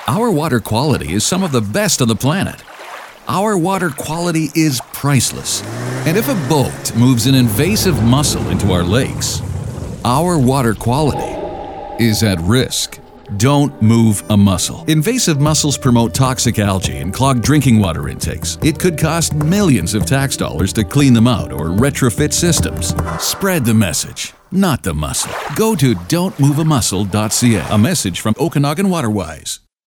Our water quality is some of the best on the planet. Our water quality is priceless. And if a boat moves an invasive mussel into our lakes, our water quality is at risk. Don't move a mussel. Invasive mussels promote toxic algae and clog drinking water intakes. It could cost millions of tax dollars to clean them out or retrofit systems. Spread the message, not the mussel. Go to don'tmoveamussel.ca. A message from Okanagan Waterwise.